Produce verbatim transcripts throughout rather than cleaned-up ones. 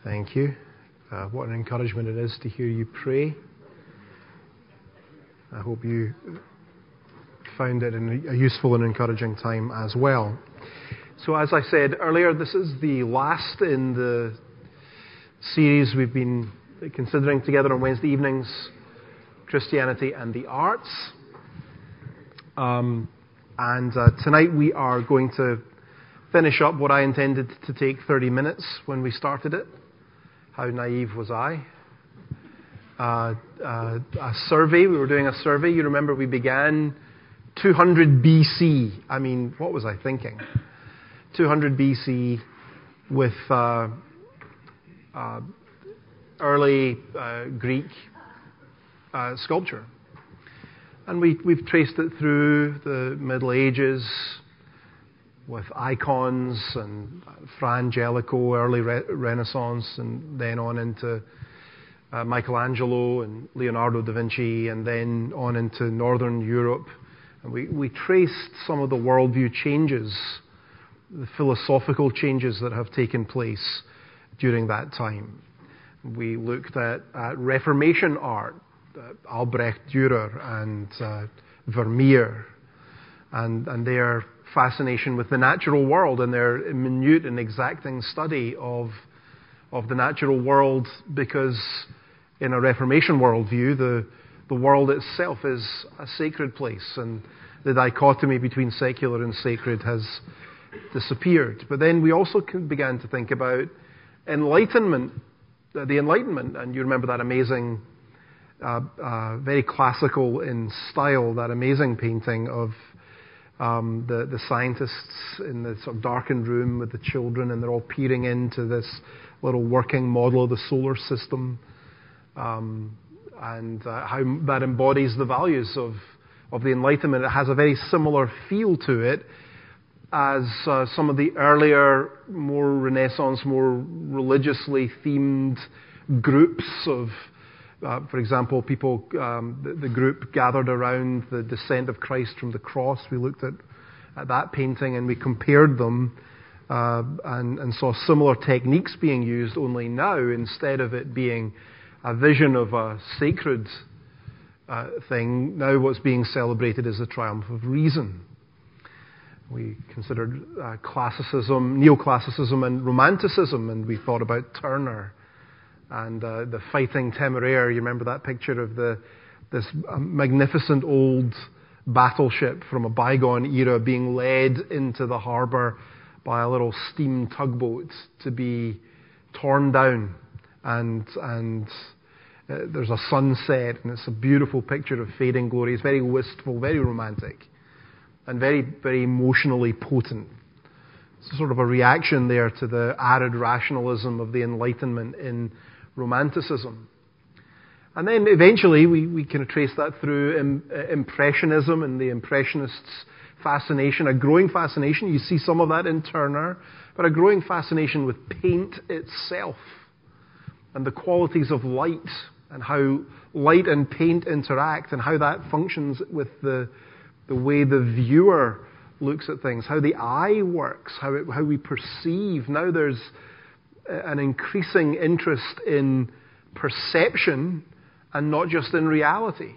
Thank you. Uh, what an encouragement it is to hear you pray. I hope you found it a useful and encouraging time as well. So as I said earlier, this is the last in the series we've been considering together on Wednesday evenings, Christianity and the Arts. Um, and uh, tonight we are going to finish up what I intended to take thirty minutes when we started it. How naive was I? Uh, uh, a survey, we were doing a survey. You remember we began two hundred B C. I mean, what was I thinking? two hundred B C with uh, uh, early uh, Greek uh, sculpture. And we, we've traced it through the Middle Ages with icons and Fra Angelico, early re- Renaissance, and then on into uh, Michelangelo and Leonardo da Vinci, and then on into Northern Europe. And we, we traced some of the worldview changes, the philosophical changes that have taken place during that time. We looked at, at Reformation art, uh, Albrecht Dürer and uh, Vermeer, and, and their fascination with the natural world and their minute and exacting study of, of the natural world, because in a Reformation worldview, the, the world itself is a sacred place, and the dichotomy between secular and sacred has disappeared. But then we also began to think about enlightenment, uh, the Enlightenment, and you remember that amazing, uh, uh, very classical in style, that amazing painting of Um, the, the scientists in the sort of darkened room with the children, and they're all peering into this little working model of the solar system, um, and uh, how that embodies the values of, of the Enlightenment. It has a very similar feel to it as uh, some of the earlier, more Renaissance, more religiously themed groups of Uh, for example, people, um, the, the group gathered around the descent of Christ from the cross. We looked at, at that painting and we compared them uh, and, and saw similar techniques being used, only now, instead of it being a vision of a sacred uh, thing, now what's being celebrated is the triumph of reason. We considered uh, classicism, neoclassicism and romanticism, and we thought about Turner and uh, the Fighting Temeraire. You remember that picture of the this magnificent old battleship from a bygone era being led into the harbour by a little steam tugboat to be torn down, and and uh, there's a sunset, and it's a beautiful picture of fading glory. It's very wistful, very romantic, and very very emotionally potent. It's sort of a reaction there to the arid rationalism of the Enlightenment in Romanticism. And then eventually we, we kind of trace that through im, uh, Impressionism and the Impressionists' fascination, a growing fascination. You see some of that in Turner, but a growing fascination with paint itself and the qualities of light and how light and paint interact and how that functions with the, the way the viewer looks at things, how the eye works, how, it, how we perceive. Now there's an increasing interest in perception and not just in reality.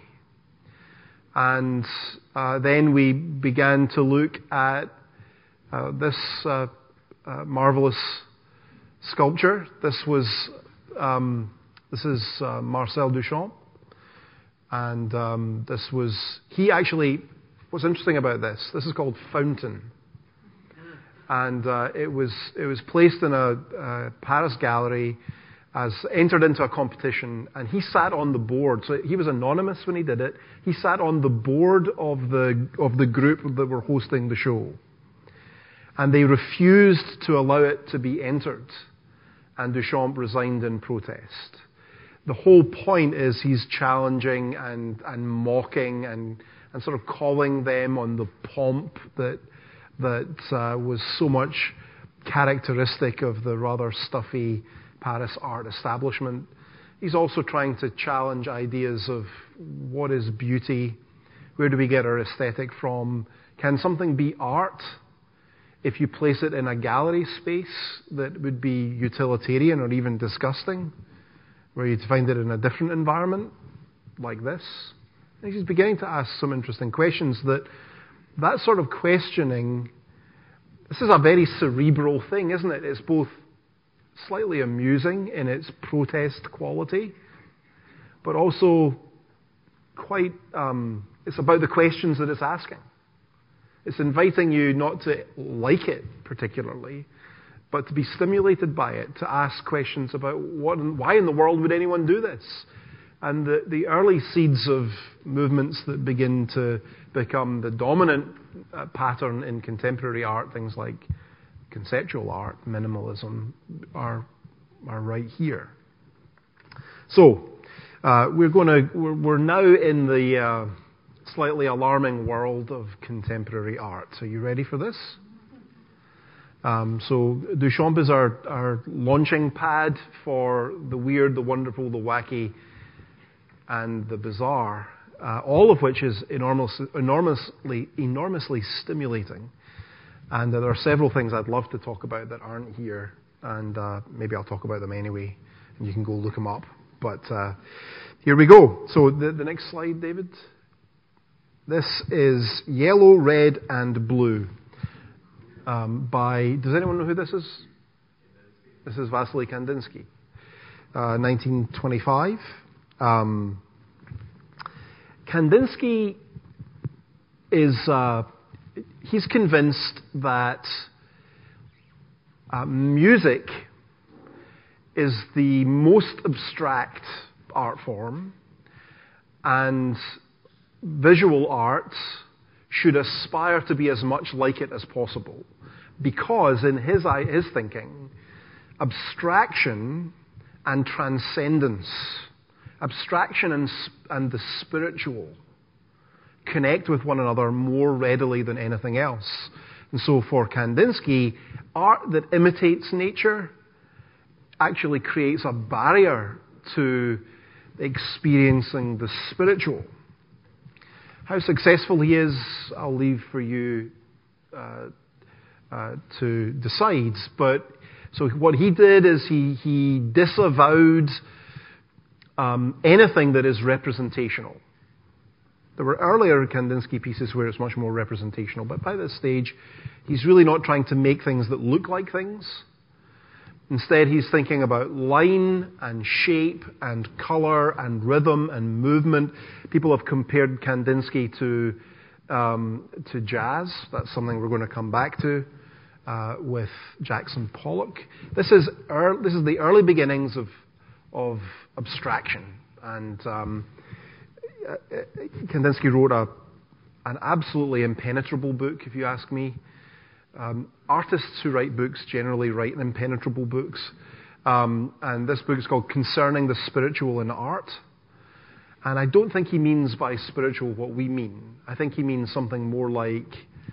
And uh, then we began to look at uh, this uh, uh, marvelous sculpture. This was um, this is uh, Marcel Duchamp, and um, this was he actually. What's interesting about this? This is called Fountain. And uh, it was it was placed in a, a Paris gallery, as entered into a competition, and he sat on the board. So he was anonymous when he did it. He sat on the board of the of the group that were hosting the show, and they refused to allow it to be entered, and Duchamp resigned in protest. The whole point is he's challenging and and mocking and and sort of calling them on the pomp that. that uh, was so much characteristic of the rather stuffy Paris art establishment. He's also trying to challenge ideas of what is beauty, where do we get our aesthetic from, can something be art if you place it in a gallery space that would be utilitarian or even disgusting, where you'd find it in a different environment like this. And he's beginning to ask some interesting questions that that sort of questioning, this is a very cerebral thing, isn't it? It's both slightly amusing in its protest quality, but also quite, um, it's about the questions that it's asking. It's inviting you not to like it particularly, but to be stimulated by it, to ask questions about what, why in the world would anyone do this? And the, the early seeds of movements that begin to become the dominant uh, pattern in contemporary art, things like conceptual art, minimalism, are, are right here. So, uh, we're going to, we're, we're now in the uh, slightly alarming world of contemporary art. Are you ready for this? Um, so Duchamp is our, our launching pad for the weird, the wonderful, the wacky, and the bizarre, uh, all of which is enormous, enormously, enormously stimulating. And uh, there are several things I'd love to talk about that aren't here, and uh, maybe I'll talk about them anyway, and you can go look them up. But uh, here we go. So the, the next slide, David. This is Yellow, Red, and Blue um, by, does anyone know who this is? This is Vasily Kandinsky, uh, nineteen twenty-five. Um, Kandinsky is, uh, he's convinced that uh, music is the most abstract art form, and visual art should aspire to be as much like it as possible, because in his, his thinking, abstraction and transcendence, abstraction and, and the spiritual connect with one another more readily than anything else. And so for Kandinsky, art that imitates nature actually creates a barrier to experiencing the spiritual. How successful he is, I'll leave for you uh, uh, to decide. But so what he did is he, he disavowed um, anything that is representational. There were earlier Kandinsky pieces where it's much more representational, but by this stage, he's really not trying to make things that look like things. Instead, he's thinking about line and shape and color and rhythm and movement. People have compared Kandinsky to um, to jazz. That's something we're going to come back to uh, with Jackson Pollock. This is er- this is the early beginnings of of abstraction. And um, Kandinsky wrote a an absolutely impenetrable book, if you ask me. Um, artists who write books generally write impenetrable books. Um, and this book is called Concerning the Spiritual in Art. And I don't think he means by spiritual what we mean. I think he means something more like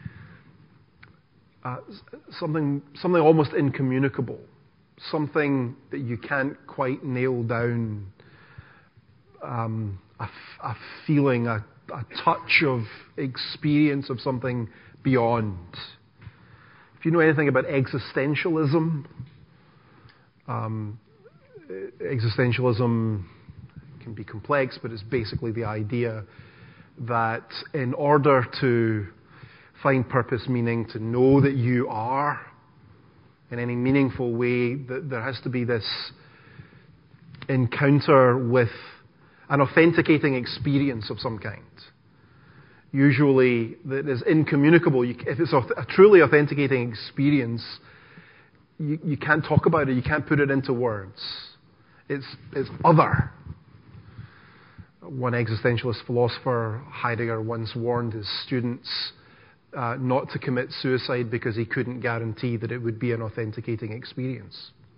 uh, something something almost incommunicable. Something that you can't quite nail down. Um, a, a feeling, a, a touch of experience of something beyond. If you know anything about existentialism, um, existentialism can be complex, but it's basically the idea that in order to find purpose, meaning, to know that you are in any meaningful way, that there has to be this encounter with an authenticating experience of some kind. Usually that is incommunicable. You, if it's a, a truly authenticating experience, you, you can't talk about it, you can't put it into words. It's, it's other. One existentialist philosopher, Heidegger, once warned his students uh, not to commit suicide because he couldn't guarantee that it would be an authenticating experience.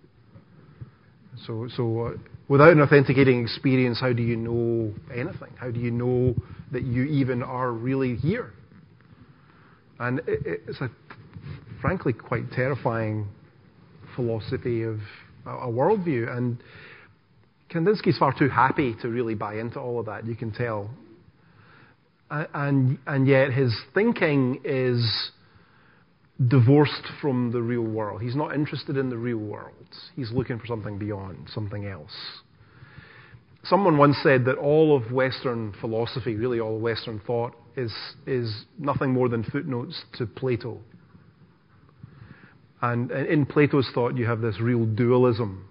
So, so uh, without an authenticating experience, how do you know anything? How do you know that you even are really here? And it, it's a, frankly, quite terrifying philosophy of a, a worldview. And Kandinsky's far too happy to really buy into all of that, you can tell. And, and yet his thinking is divorced from the real world. He's not interested in the real world. He's looking for something beyond, something else. Someone once said that all of Western philosophy, really all of Western thought, is, is nothing more than footnotes to Plato. And in Plato's thought, you have this real dualism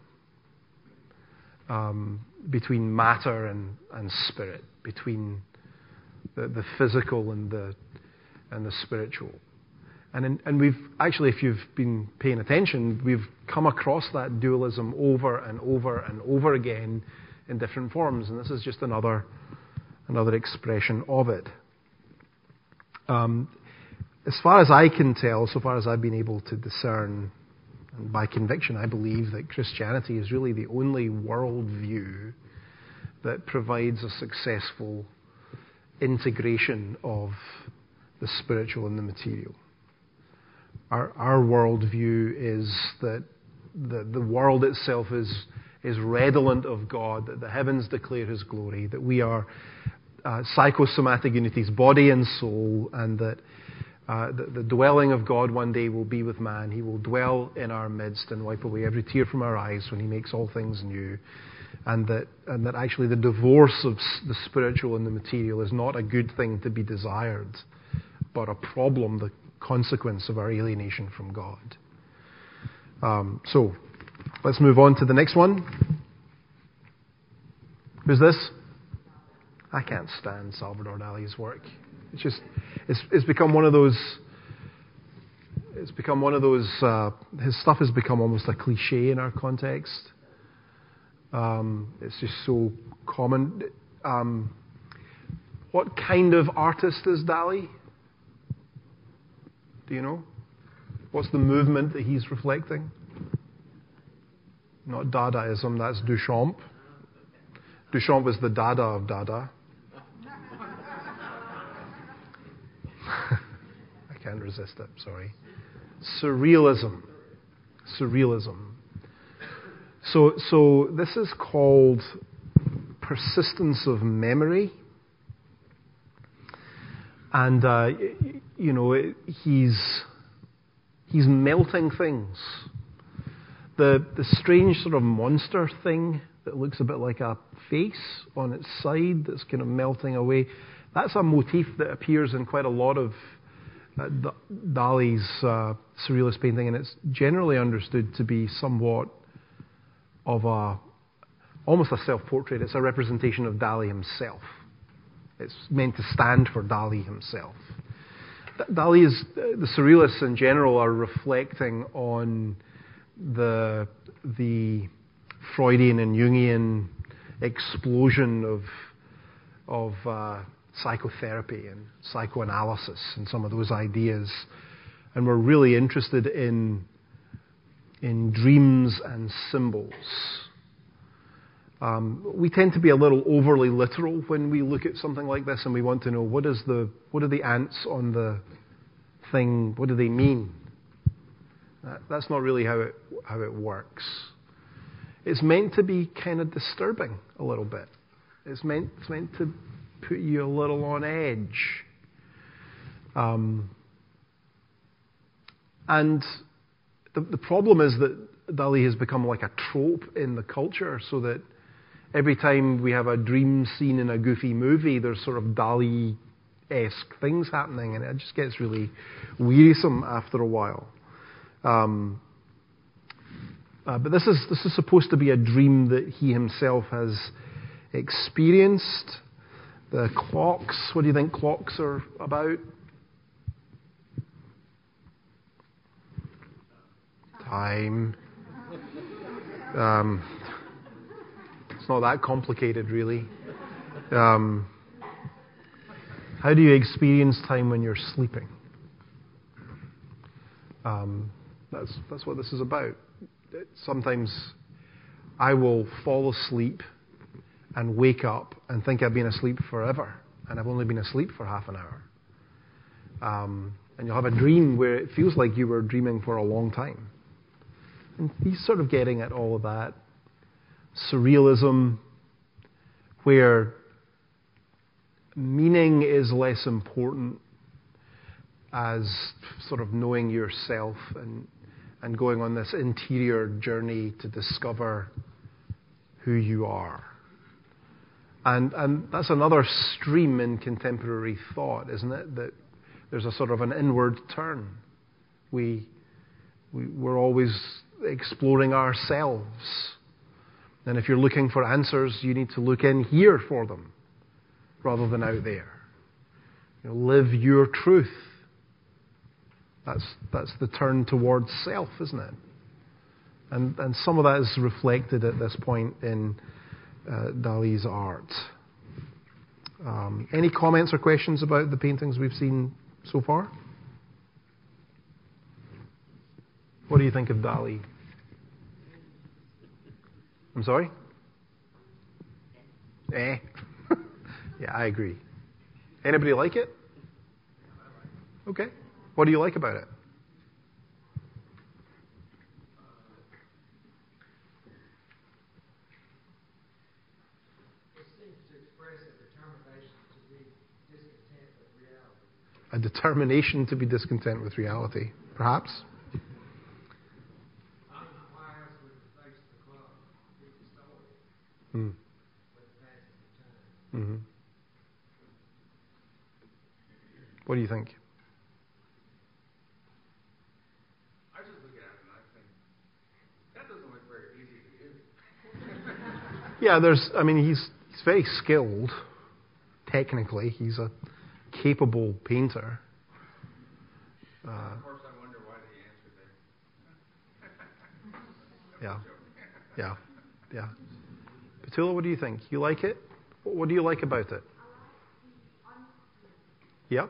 um, between matter and, and spirit, between the, the physical and the, and the spiritual. And, in, and we've actually, if you've been paying attention, we've come across that dualism over and over and over again in different forms, and this is just another another expression of it. Um, as far as I can tell, so far as I've been able to discern, and by conviction, I believe that Christianity is really the only worldview that provides a successful integration of the spiritual and the material. Our, our worldview is that the, the world itself is, is redolent of God, that the heavens declare His glory, that we are uh, psychosomatic unities, body and soul, and that uh, the, the dwelling of God one day will be with man. He will dwell in our midst and wipe away every tear from our eyes when He makes all things new. And that, and that actually the divorce of the spiritual and the material is not a good thing to be desired, but a problem, the consequence of our alienation from God. Um, so, let's move on to the next one. Who's this? I can't stand Salvador Dali's work. It's just, it's, it's become one of those, it's become one of those, uh, his stuff has become almost a cliche in our context. Um, it's just so common. Um, what kind of artist is Dali? Do you know? What's the movement that he's reflecting? Not Dadaism, that's Duchamp. Duchamp is the Dada of Dada. I can't resist it, sorry. Surrealism. Surrealism. So, so this is called persistence of memory. And, uh, you know, he's, he's melting things. The, the strange sort of monster thing that looks a bit like a face on its side that's kind of melting away, that's a motif that appears in quite a lot of uh, Dali's uh, surrealist painting, and it's generally understood to be somewhat of a, almost a self-portrait. It's a representation of Dali himself. It's meant to stand for Dali himself. Dali is, the surrealists in general are reflecting on the, the Freudian and Jungian explosion of, of uh, psychotherapy and psychoanalysis and some of those ideas. And we're really interested in, in dreams and symbols. Um, we tend to be a little overly literal when we look at something like this, and we want to know what is the what are the ants on the thing? What do they mean? That, that's not really how it how it works. It's meant to be kind of disturbing a little bit. It's meant it's meant to put you a little on edge. Um, and the the problem is that Dali has become like a trope in the culture, so that every time we have a dream scene in a goofy movie, there's sort of Dali-esque things happening, and it just gets really wearisome after a while. Um, uh, but this is this is supposed to be a dream that he himself has experienced. The clocks, what do you think clocks are about? Time. Um, it's not that complicated, really. Um, how do you experience time when you're sleeping? Um, that's that's what this is about. Sometimes I will fall asleep and wake up and think I've been asleep forever, and I've only been asleep for half an hour. Um, and you'll have a dream where it feels like you were dreaming for a long time. And he's sort of getting at all of that. Surrealism, where meaning is less important as sort of knowing yourself and and going on this interior journey to discover who you are. And and that's another stream in contemporary thought, isn't it? That there's a sort of an inward turn. We, we we're always exploring ourselves. And if you're looking for answers, you need to look in here for them rather than out there. You know, live your truth. That's that's the turn towards self, isn't it? And and some of that is reflected at this point in uh, Dali's art. Um, any comments or questions about the paintings we've seen so far? What do you think of Dali? I'm sorry? Eh. Yeah, I agree. Anybody like it? Okay. What do you like about it? It seems to express a determination to be discontent with reality. A determination to be discontent with reality, perhaps? Why else would it face the club? It's a story. Hmm. With the passage of time. Mm-hmm. What do you think? I just look at it and I think, that doesn't look very easy to do. Yeah, there's, I mean, he's, he's very skilled, technically. He's a capable painter. Uh, of course, I wonder why the answer there. yeah, yeah, yeah. Petula, what do you think? You like it? What, what do you like about it? Yep.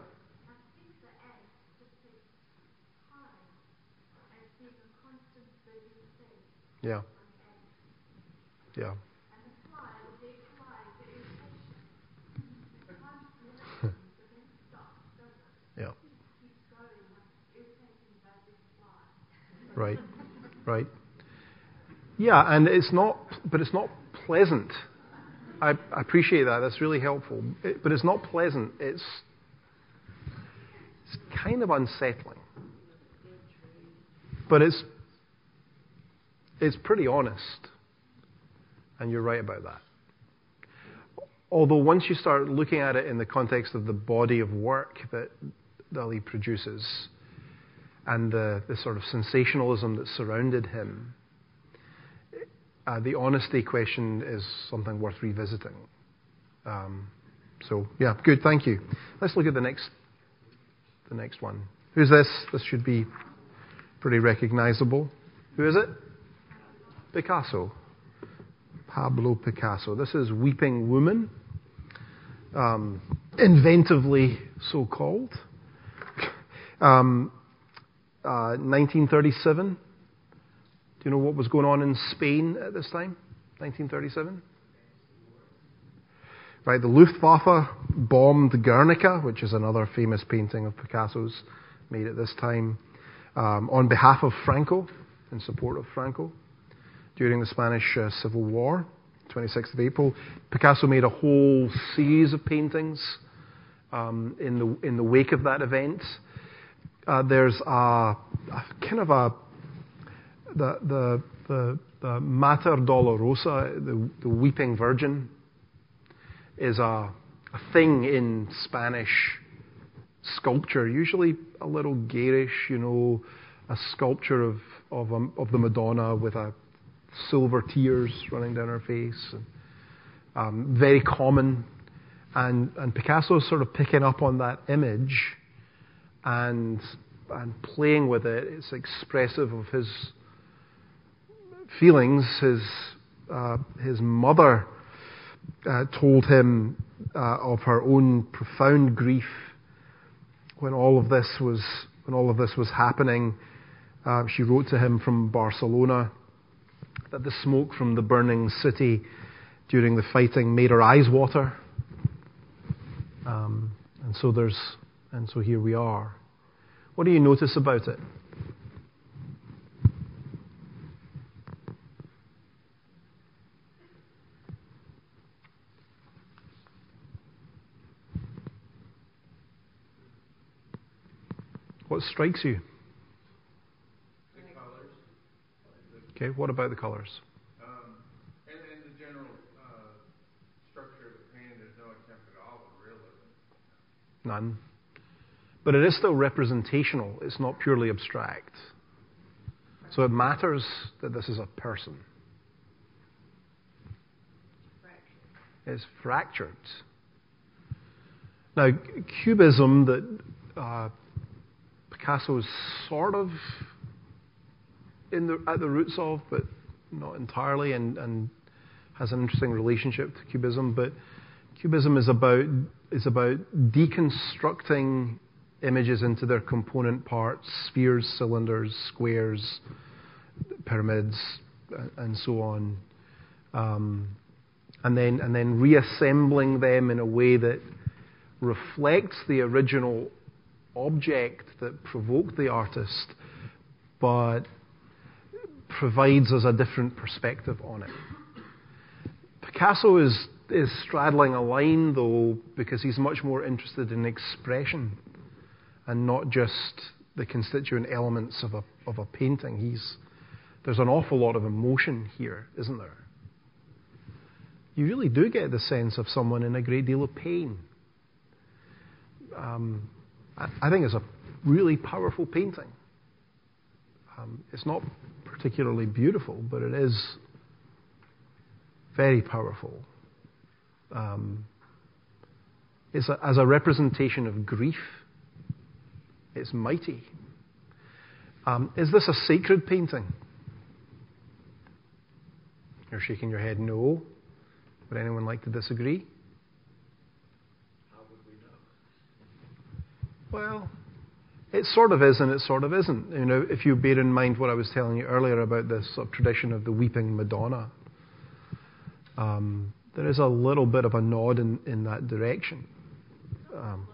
Yeah. Yeah. Yeah. Right. Right. Yeah, and it's not, but it's not pleasant. I, I appreciate that. That's really helpful. It, but it's not pleasant. It's it's kind of unsettling. But it's it's pretty honest. And you're right about that. Although once you start looking at it in the context of the body of work that Dali produces and the, the sort of sensationalism that surrounded him, uh, the honesty question is something worth revisiting. Um, so, yeah, good, thank you. Let's look at the next, the next one. Who's this? This should be pretty recognizable. Who is it? Picasso. Pablo Picasso. This is Weeping Woman, um, inventively so called. Um, uh, nineteen thirty-seven. Do you know what was going on in Spain at this time? nineteen thirty-seven? Right, the Luftwaffe bombed Guernica, which is another famous painting of Picasso's made at this time, um, on behalf of Franco, in support of Franco. During the Spanish uh, Civil War, twenty-sixth of April, Picasso made a whole series of paintings um, in the in the wake of that event. Uh, there's a, a kind of a the the the, the Mater Dolorosa, the, the Weeping Virgin, is a, a thing in Spanish sculpture, usually a little garish, you know, a sculpture of of, um, of the Madonna with a silver tears running down her face. And, um, very common. And, and Picasso is sort of picking up on that image and, and playing with it. It's expressive of his feelings. His, uh, his mother uh, told him uh, of her own profound grief when all of this was, when all of this was happening. Uh, she wrote to him from Barcelona that the smoke from the burning city during the fighting made her eyes water. Um, and so there's, and so here we are. What do you notice about it? What strikes you? The colors. Okay, what about the colors? Um, and, and the general uh, structure of the painting, there's no attempt at all at realism. None. But it is still representational. It's not purely abstract. So it matters that this is a person. It's fractured. Now, Cubism that uh, Picasso is sort of in the, at the roots of, but not entirely, and, and has an interesting relationship to Cubism. But Cubism is about is about deconstructing images into their component parts: spheres, cylinders, squares, pyramids, and so on, um, and then and then reassembling them in a way that reflects the original object that provoked the artist, but provides us a different perspective on it. Picasso is is straddling a line, though, because he's much more interested in expression and not just the constituent elements of a of a painting. He's there's an awful lot of emotion here, isn't there? You really do get the sense of someone in a great deal of pain. Um, I, I think it's a really powerful painting. Um, it's not particularly beautiful, but it is very powerful. Um, it's a, as a representation of grief, it's mighty. Um, is this a sacred painting? You're shaking your head no. Would anyone like to disagree? How would we know? Well, it sort of is and it sort of isn't. You know, if you bear in mind what I was telling you earlier about this sort of tradition of the weeping Madonna, um, there is a little bit of a nod in, in that direction. Um,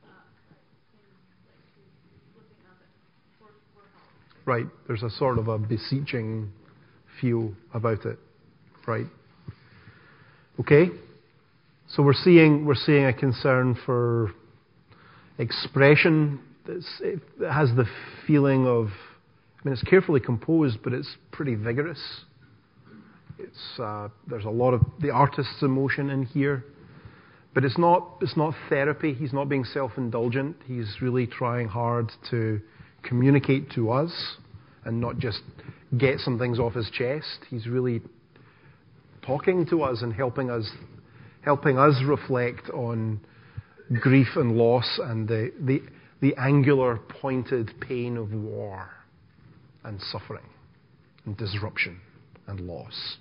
right, there's a sort of a beseeching feel about it, right? Okay, so we're seeing we're seeing a concern for expression. That's, it has the feeling of, I mean, it's carefully composed, but it's pretty vigorous. It's uh, there's a lot of the artist's emotion in here, but it's not it's not therapy. He's not being self-indulgent. He's really trying hard to communicate to us and not just get some things off his chest. He's really talking to us and helping us helping us reflect on grief and loss and the the, the angular pointed pain of war and suffering and disruption and loss.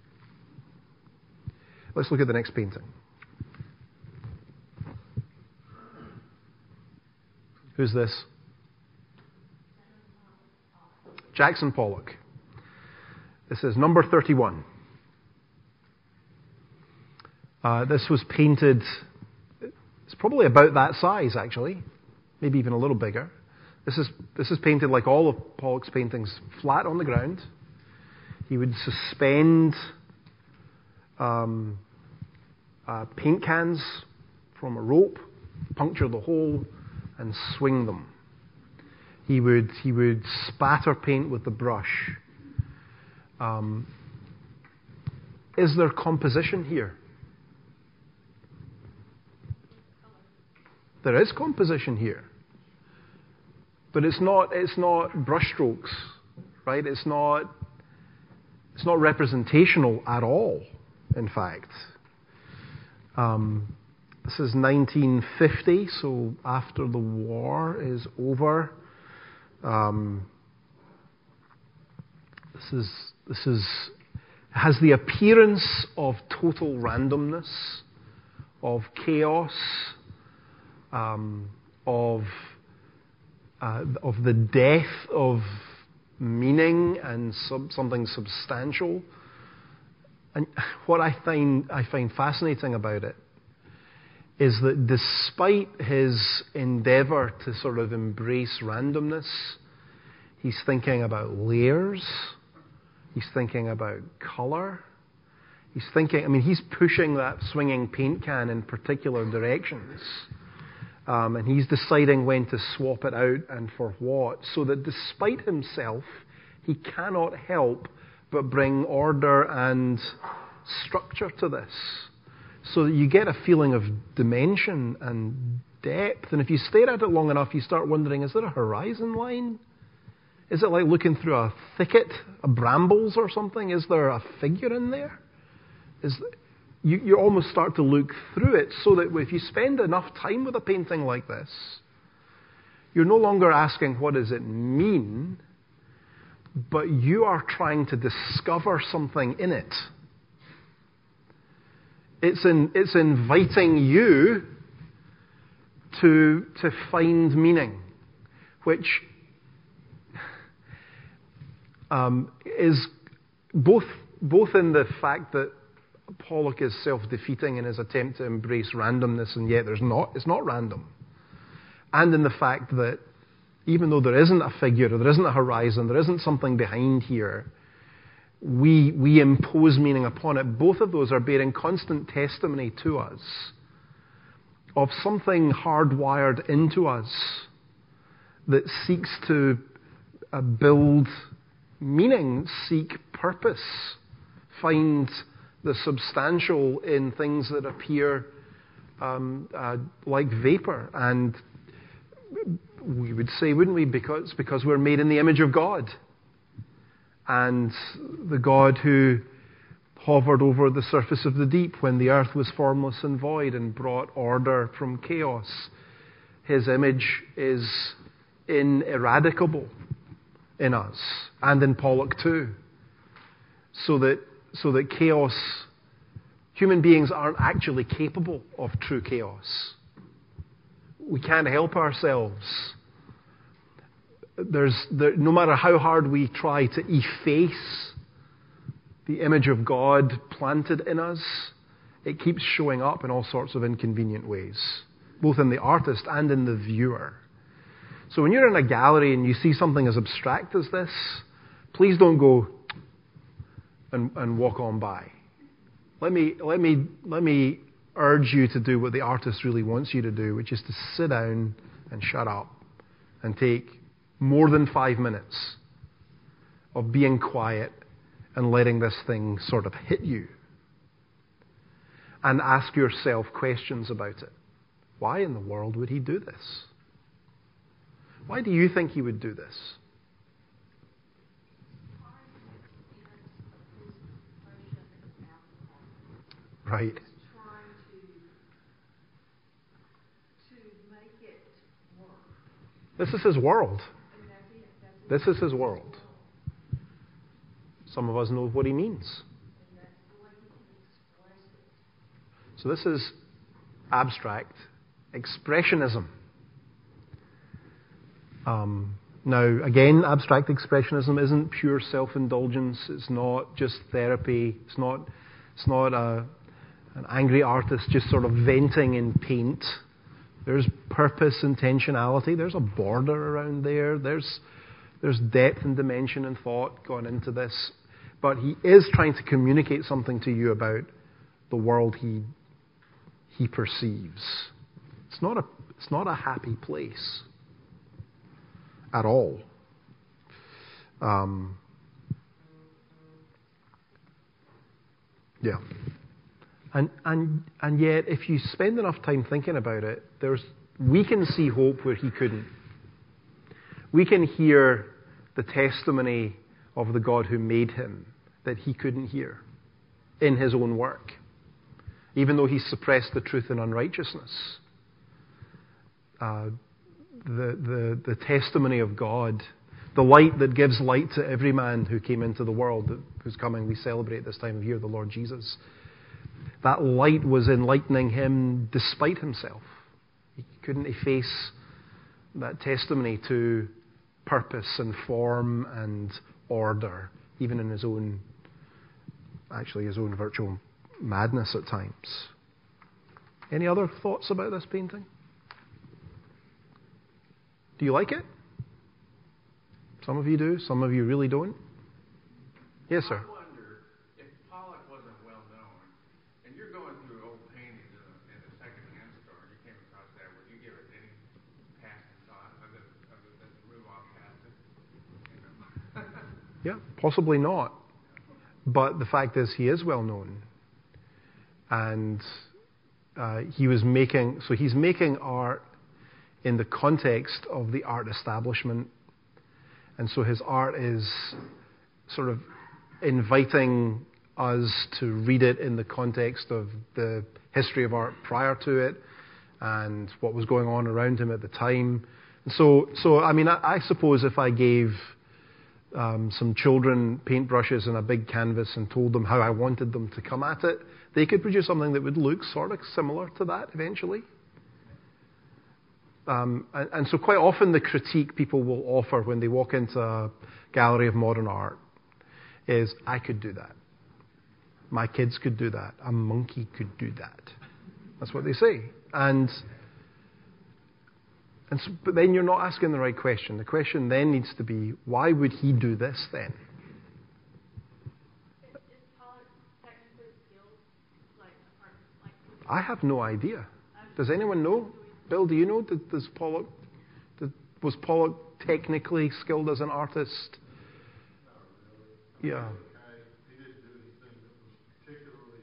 Let's look at the next painting. Who's this? Jackson Pollock. This is number thirty-one. Uh, this was painted, it's probably about that size actually, maybe even a little bigger. This is this is painted like all of Pollock's paintings, flat on the ground. He would suspend um, uh, paint cans from a rope, puncture the hole, and swing them. He would he would spatter paint with the brush. Um, is there composition here? There is composition here, but it's not it's not brushstrokes, right? It's not it's not representational at all. In fact, um, this is nineteen fifty, so after the war is over. Um, this is this is has the appearance of total randomness, of chaos. Um, of uh, of the death of meaning and sub- something substantial. And what I find I find fascinating about it is that despite his endeavour to sort of embrace randomness, he's thinking about layers. He's thinking about colour. He's thinking. I mean, he's pushing that swinging paint can in particular directions. Um, and he's deciding when to swap it out and for what, so that despite himself, he cannot help but bring order and structure to this. So that you get a feeling of dimension and depth. And if you stare at it long enough, you start wondering, is there a horizon line? Is it like looking through a thicket, a brambles or something? Is there a figure in there? Is you, you almost start to look through it, so that if you spend enough time with a painting like this, you're no longer asking, what does it mean? But you are trying to discover something in it. It's, in, it's inviting you to, to find meaning, which um, is both, both in the fact that Pollock is self-defeating in his attempt to embrace randomness, and yet there's not, it's not random. And in the fact that even though there isn't a figure, or there isn't a horizon, there isn't something behind here, we, we impose meaning upon it. Both of those are bearing constant testimony to us of something hardwired into us that seeks to uh, build meaning, seek purpose, find the substantial in things that appear um, uh, like vapor. And we would say, wouldn't we, because, because we're made in the image of God. And the God who hovered over the surface of the deep when the earth was formless and void and brought order from chaos. His image is ineradicable in us, and in Pollock too. So that, so that chaos, human beings aren't actually capable of true chaos. We can't help ourselves. There's, there, no matter how hard we try to efface the image of God planted in us, it keeps showing up in all sorts of inconvenient ways, both in the artist and in the viewer. So when you're in a gallery and you see something as abstract as this, please don't go and, and walk on by. Let me, let me, let me urge you to do what the artist really wants you to do, which is to sit down and shut up and take more than five minutes of being quiet and letting this thing sort of hit you. And ask yourself questions about it. Why in the world would he do this? Why do you think he would do this? Right. This is his world. This is his world. Some of us know what he means. So this is abstract expressionism. Um, now, again, abstract expressionism isn't pure self-indulgence. It's not just therapy. It's not. It's not a, an angry artist just sort of venting in paint. There's purpose, intentionality. There's a border around there. There's there's depth and dimension and thought gone into this. But he is trying to communicate something to you about the world he he perceives. It's not a it's not a happy place at all. Um, yeah. And and and yet, if you spend enough time thinking about it, there's we can see hope where he couldn't. We can hear the testimony of the God who made him that he couldn't hear in his own work, even though he suppressed the truth in unrighteousness. Uh, the, the, the testimony of God, the light that gives light to every man who came into the world, who's coming, we celebrate this time of year, the Lord Jesus. That light was enlightening him despite himself. He couldn't efface that testimony to purpose and form and order, even in his own, actually his own virtual madness at times. Any other thoughts about this painting? Do you like it? Some of you do, some of you really don't. Yes, sir. I wonder if Pollock wasn't well known, and you're going through old paintings in a, in a second-hand store, and you came across that, would you give it any Yeah, possibly not. But the fact is, he is well known. And uh, he was making, so he's making art in the context of the art establishment. And so his art is sort of inviting us to read it in the context of the history of art prior to it and what was going on around him at the time. And so, so I mean, I, I suppose if I gave um, some children paintbrushes and a big canvas and told them how I wanted them to come at it, they could produce something that would look sort of similar to that eventually. Um, and, and so quite often the critique people will offer when they walk into a gallery of modern art is, I could do that. My kids could do that. A monkey could do that. That's what they say. And, and so, but then you're not asking the right question. The question then needs to be, why would he do this then? I have no idea. Does anyone know? Bill, do you know? Did, does Pollock, did, was Pollock technically skilled as an artist? Yeah. He didn't do anything that was particularly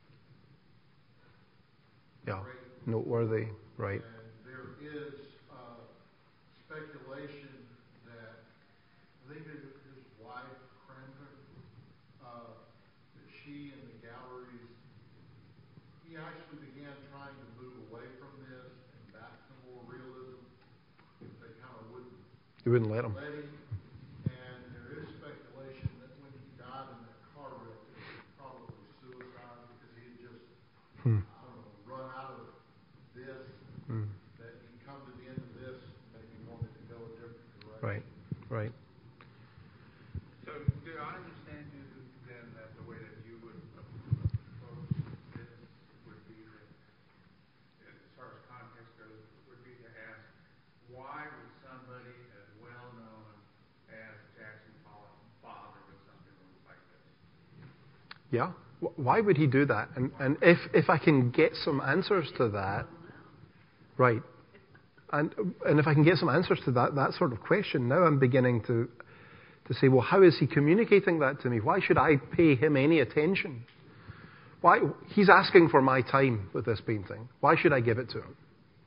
Yeah. great. Noteworthy. Right. And there is uh, speculation that I think his, his wife, Cranford, uh, that she and the galleries, he actually began trying to move away from this and back to more realism. They kind of wouldn't You wouldn't let him. let him. And there is speculation that when he died in that car wreck, it was probably suicide because he had just, Hmm. I don't know, run out of this, Hmm. that he'd come to the end of this, maybe wanted to go a different direction. Right. Right. So, do I understand you then that the way that you would approach this would be that, as far as context goes, would be to ask, why would somebody as well known as Jackson Pollock bother with something like this? Yeah. Wh- Why would he do that? And and if if I can get some answers to that, right. And and if I can get some answers to that that sort of question, now I'm beginning to to say, well, how is he communicating that to me? Why should I pay him any attention? Why he's asking for my time with this painting. Why should I give it to him?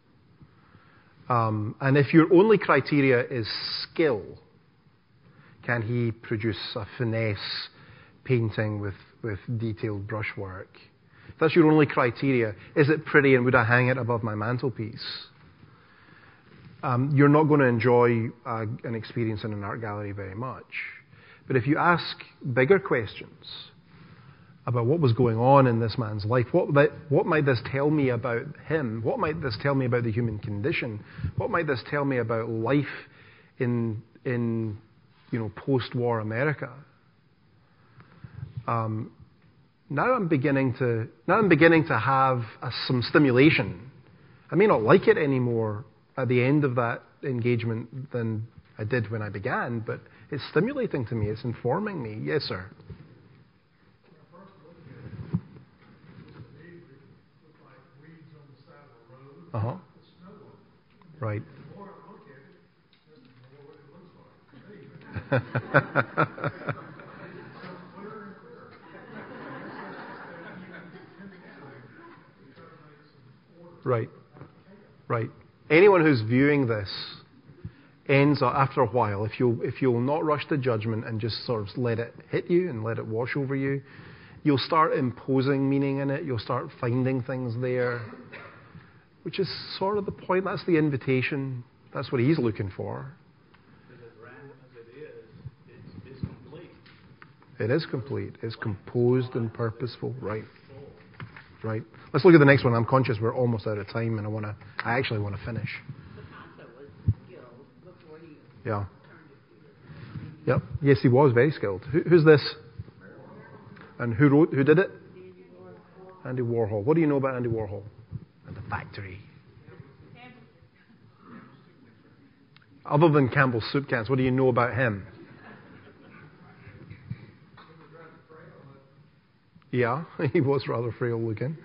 Um, and if your only criteria is skill, can he produce a finesse painting with, with detailed brushwork? If that's your only criteria, is it pretty and would I hang it above my mantelpiece? Um, you're not going to enjoy uh, an experience in an art gallery very much. But if you ask bigger questions about what was going on in this man's life, what, might, what might this tell me about him? What might this tell me about the human condition? What might this tell me about life in, in you know, post-war America? Um, now I'm beginning to now I'm beginning to have a, some stimulation. I may not like it anymore at the end of that engagement than I did when I began, but it's stimulating to me. It's informing me. Yes, sir. When I first looked at it, it was immediately looked like weeds on the side of the road. Uh huh. With snow on it. Right. The more I look at it, just the more what it looks like to me. It becomes clearer and clearer. Right. Right. Anyone who's viewing this ends up, after a while, if you'll, if you'll not rush to judgment and just sort of let it hit you and let it wash over you, you'll start imposing meaning in it. You'll start finding things there, which is sort of the point. That's the invitation. That's what he's looking for. As random as it is, it's, it's complete. It is complete. It's composed and purposeful. Right. Right. Let's look at the next one. I'm conscious we're almost out of time, and I want to. I actually want to finish. Picasso was skilled before he Yeah. turned it. Yep. Yes, he was very skilled. Who, who's this? And who wrote? Who did it? Andy Warhol. What do you know about Andy Warhol and the factory? Other than Campbell's soup cans, what do you know about him? Yeah, he was rather frail looking.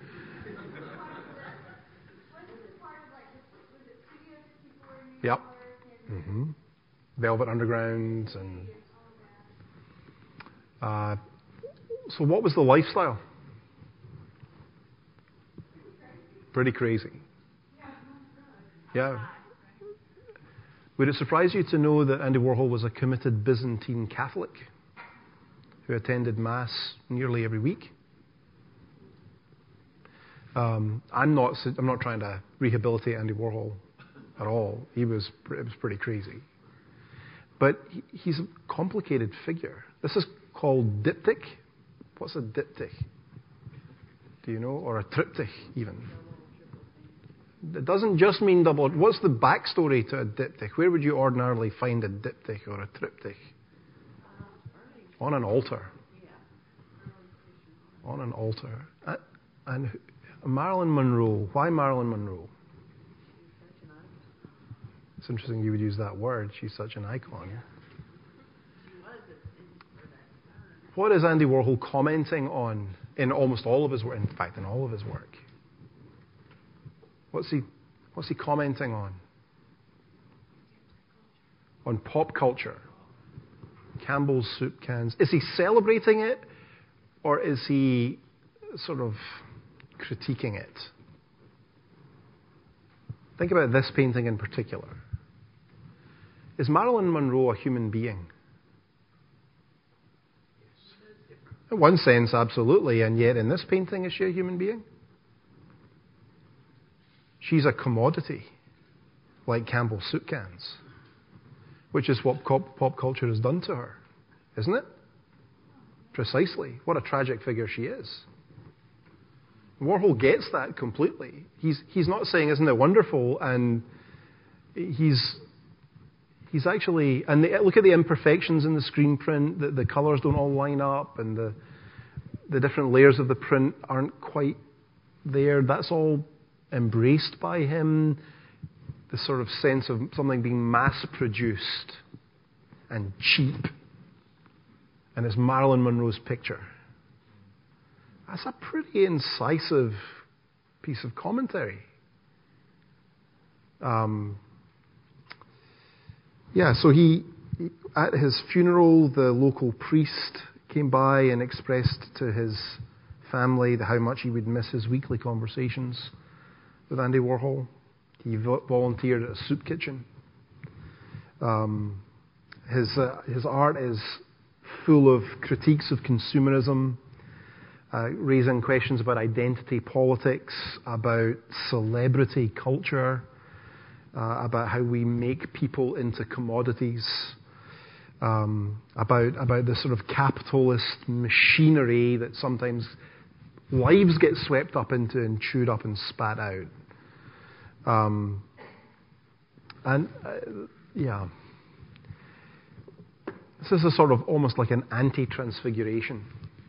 Yep. Mm-hmm. Velvet Underground and Uh, so what was the lifestyle? Pretty crazy. Yeah. Would it surprise you to know that Andy Warhol was a committed Byzantine Catholic who attended Mass nearly every week? Um, I'm not. I'm not trying to rehabilitate Andy Warhol at all. He was. It was pretty crazy. But he, he's a complicated figure. This is called diptych. What's a diptych? Do you know? Or a triptych, even. It doesn't just mean double. What's the backstory to a diptych? Where would you ordinarily find a diptych or a triptych? On an altar. On an altar. Uh, and Marilyn Monroe. Why Marilyn Monroe? It's interesting you would use that word. She's such an icon. What is Andy Warhol commenting on in almost all of his work? In fact, in all of his work. What's he, what's he commenting on? On pop culture. Campbell's soup cans. Is he celebrating it, or is he sort of critiquing it? Think about this painting in particular. Is Marilyn Monroe a human being? In one sense, absolutely, and yet in this painting, is she a human being? She's a commodity, like Campbell's soup cans, which is what pop culture has done to her, isn't it? Precisely. What a tragic figure she is. Warhol gets that completely. He's he's not saying, isn't it wonderful? And he's he's actually, and the, look at the imperfections in the screen print. The, the colors don't all line up, and the the different layers of the print aren't quite there. That's all embraced by him. The sort of sense of something being mass-produced and cheap. And it's Marilyn Monroe's picture. That's a pretty incisive piece of commentary. Um, yeah, so he, at his funeral, the local priest came by and expressed to his family how much he would miss his weekly conversations with Andy Warhol. He vo- volunteered at a soup kitchen. Um, his uh, his art is full of critiques of consumerism, uh, raising questions about identity politics, about celebrity culture, uh, about how we make people into commodities, um, about about the sort of capitalist machinery that sometimes lives get swept up into and chewed up and spat out. Um, and uh, yeah, this is a sort of almost like an anti-transfiguration.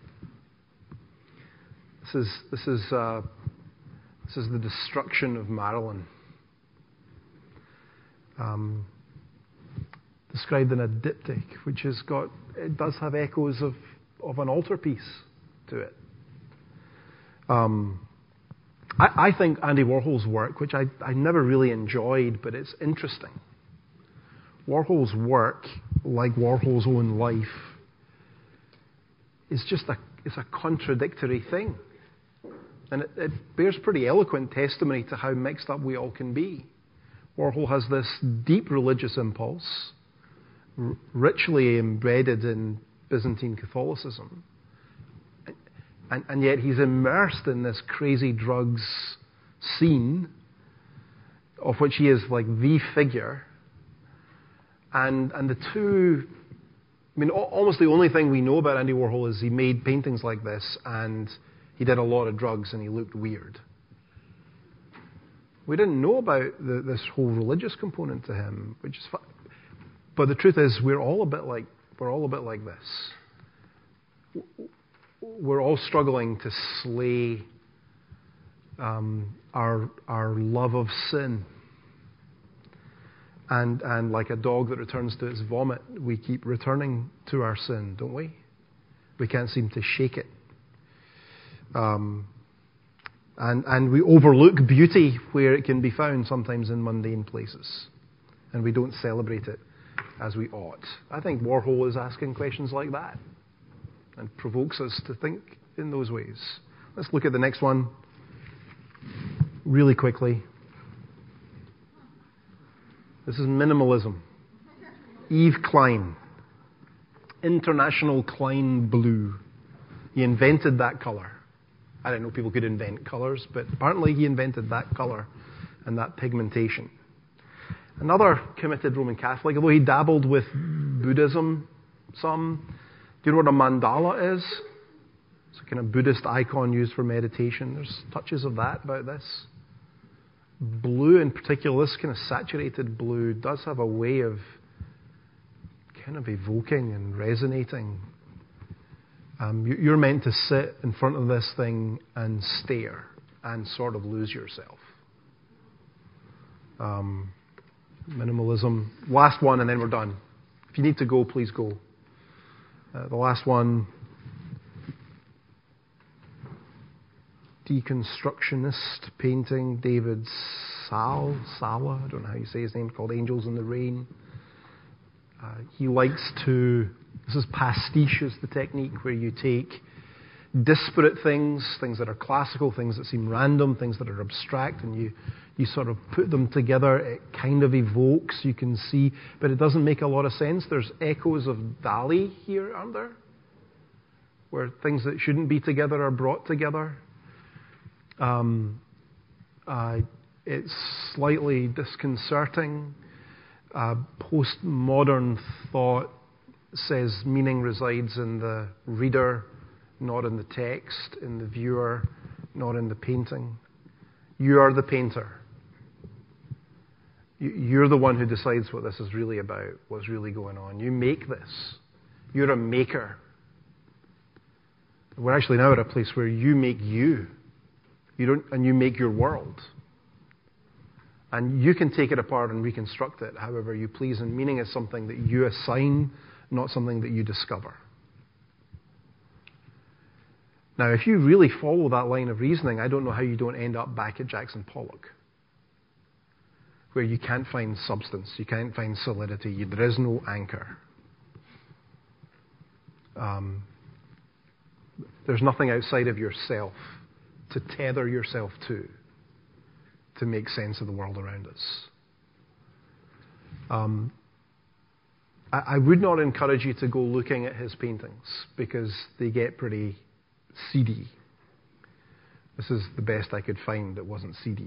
This is this is uh, this is the destruction of Marilyn, um, described in a diptych, which has got it does have echoes of of an altarpiece to it. Um, I, I think Andy Warhol's work, which I, I never really enjoyed, but it's interesting. Warhol's work, like Warhol's own life, is just a it's a contradictory thing. And it, it bears pretty eloquent testimony to how mixed up we all can be. Warhol has this deep religious impulse, r- richly embedded in Byzantine Catholicism. And, and yet he's immersed in this crazy drugs scene, of which he is like the figure. And and the two, I mean, almost the only thing we know about Andy Warhol is he made paintings like this, and he did a lot of drugs, and he looked weird. We didn't know about the, this whole religious component to him, which is fun. But the truth is, we're all a bit like we're all a bit like this. We're all struggling to slay um, our our love of sin. And and like a dog that returns to its vomit, we keep returning to our sin, don't we? We can't seem to shake it. Um, and and we overlook beauty where it can be found, sometimes in mundane places. And we don't celebrate it as we ought. I think Warhol is asking questions like that. and provokes us to think in those ways. Let's look at the next one really quickly. This is minimalism. Yves Klein. International Klein Blue. He invented that color. I didn't know people could invent colors, but apparently he invented that color and that pigmentation. Another committed Roman Catholic, although he dabbled with Buddhism some. Do you know what a mandala is? It's a kind of Buddhist icon used for meditation. There's touches of that about this. Blue in particular, this kind of saturated blue, does have a way of kind of evoking and resonating. Um, you're meant to sit in front of this thing and stare and sort of lose yourself. Um, minimalism. Last one, and then we're done. If you need to go, please go. Uh, the last one. Deconstructionist painting, David Sal, Sala, I don't know how you say his name, called Angels in the Rain. Uh, he likes to, this is pastiche is the technique, where you take disparate things, things that are classical, things that seem random, things that are abstract, and you, you sort of put them together. It kind of evokes, you can see, but it doesn't make a lot of sense. There's echoes of Dali here, aren't there? Where things that shouldn't be together are brought together. Um, uh, it's slightly disconcerting. Uh, postmodern thought says meaning resides in the reader, not in the text, in the viewer, not in the painting. You are the painter. You're the one who decides what this is really about, what's really going on. You make this. You're a maker. We're actually now at a place where you make you. You don't, and you make your world. And you can take it apart and reconstruct it however you please. And meaning is something that you assign, not something that you discover. Now, if you really follow that line of reasoning, I don't know how you don't end up back at Jackson Pollock, where you can't find substance, you can't find solidity, you, there is no anchor. Um, there's nothing outside of yourself to tether yourself to, to make sense of the world around us. Um, I, I would not encourage you to go looking at his paintings, because they get pretty seedy. This is the best I could find that wasn't seedy.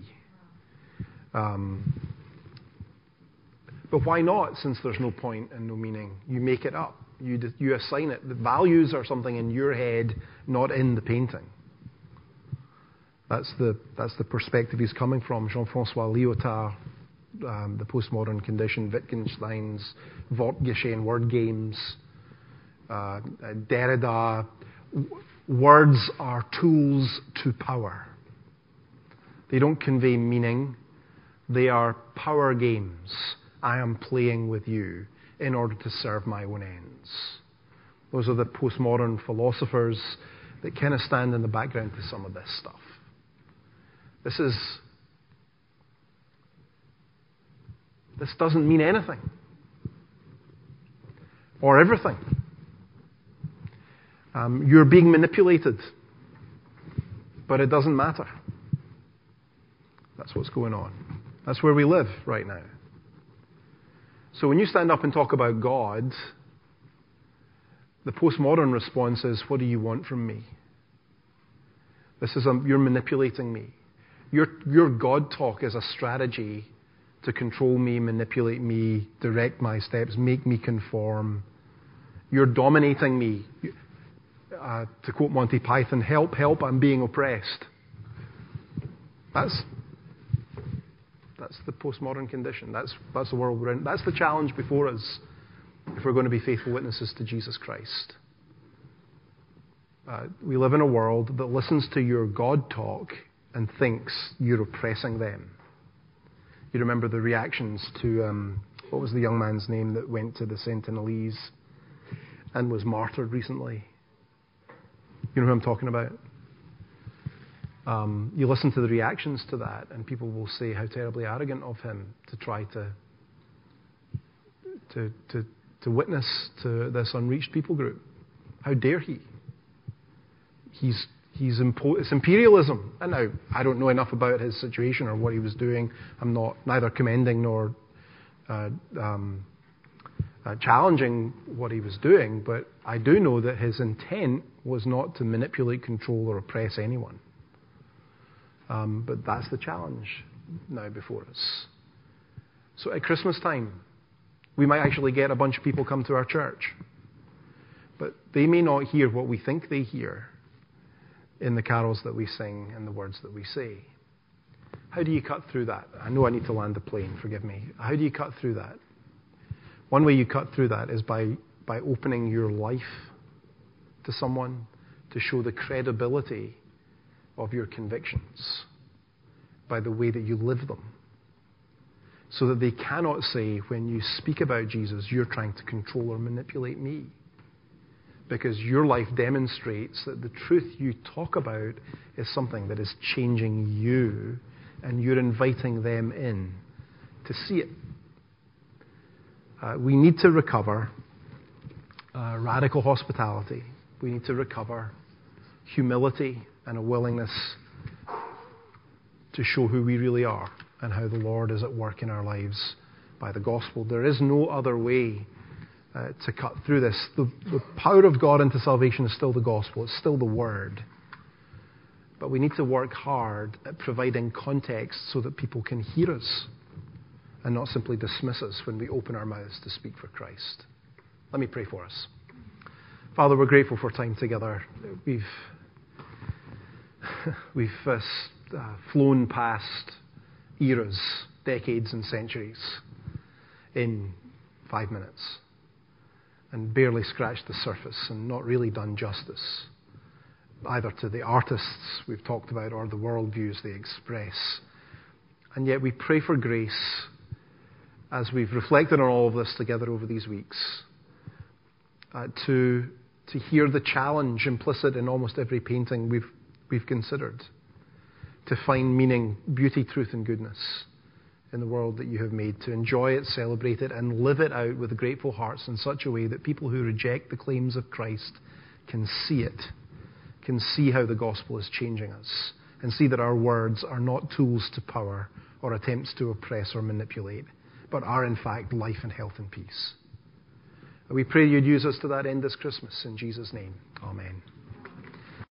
Um, but why not, since there's no point and no meaning? You make it up. You, you assign it. The values are something in your head, not in the painting. That's the, that's the perspective he's coming from. Jean-François Lyotard, um, The Postmodern Condition, Wittgenstein's Wortgeschehen, Word Games, uh, Derrida. Words are tools to power. They don't convey meaning. They are power games. I am playing with you in order to serve my own ends. Those are the postmodern philosophers that kind of stand in the background to some of this stuff. This is, this doesn't mean anything. Or everything. Um, you're being manipulated. But it doesn't matter. That's what's going on. That's where we live right now. So when you stand up and talk about God, the postmodern response is, what do you want from me? This is a, you're manipulating me. Your, your God talk is a strategy to control me, manipulate me, direct my steps, make me conform. You're dominating me. Uh, to quote Monty Python, help, help, I'm being oppressed. That's, that's the postmodern condition. That's, that's the world we're in. That's the challenge before us if we're going to be faithful witnesses to Jesus Christ. Uh, we live in a world that listens to your God talk and thinks you're oppressing them. You remember the reactions to, um, what was the young man's name that went to the Sentinelese and was martyred recently? You know who I'm talking about? Um, you listen to the reactions to that, and people will say how terribly arrogant of him to try to, to, to, to witness to this unreached people group. How dare he? He's he's impo- it's imperialism. And now I don't know enough about his situation or what he was doing. I'm not neither commending nor uh, um, uh, challenging what he was doing, but I do know that his intent was not to manipulate, control, or oppress anyone. Um, but that's the challenge now before us. So at Christmas time, we might actually get a bunch of people come to our church, but they may not hear what we think they hear in the carols that we sing and the words that we say. How do you cut through that? I know I need to land the plane, forgive me. How do you cut through that? One way you cut through that is by, by opening your life to someone to show the credibility of your convictions by the way that you live them. So that they cannot say, when you speak about Jesus, you're trying to control or manipulate me. Because your life demonstrates that the truth you talk about is something that is changing you, and you're inviting them in to see it. Uh, we need to recover uh, radical hospitality. We need to recover humility and a willingness to show who we really are and how the Lord is at work in our lives by the gospel. There is no other way uh, to cut through this. The, the power of God into salvation is still the gospel. It's still the word. But we need to work hard at providing context so that people can hear us and not simply dismiss us when we open our mouths to speak for Christ. Let me pray for us. Father, we're grateful for time together. We've we've uh, uh, flown past eras, decades and centuries in five minutes and barely scratched the surface and not really done justice either to the artists we've talked about or the worldviews they express. And yet we pray for grace as we've reflected on all of this together over these weeks uh, to to hear the challenge implicit in almost every painting we've we've considered, to find meaning, beauty, truth, and goodness in the world that you have made, to enjoy it, celebrate it, and live it out with grateful hearts in such a way that people who reject the claims of Christ can see it, can see how the gospel is changing us, and see that our words are not tools to power or attempts to oppress or manipulate, but are in fact life and health and peace. And we pray you'd use us to that end this Christmas. In Jesus' name, amen.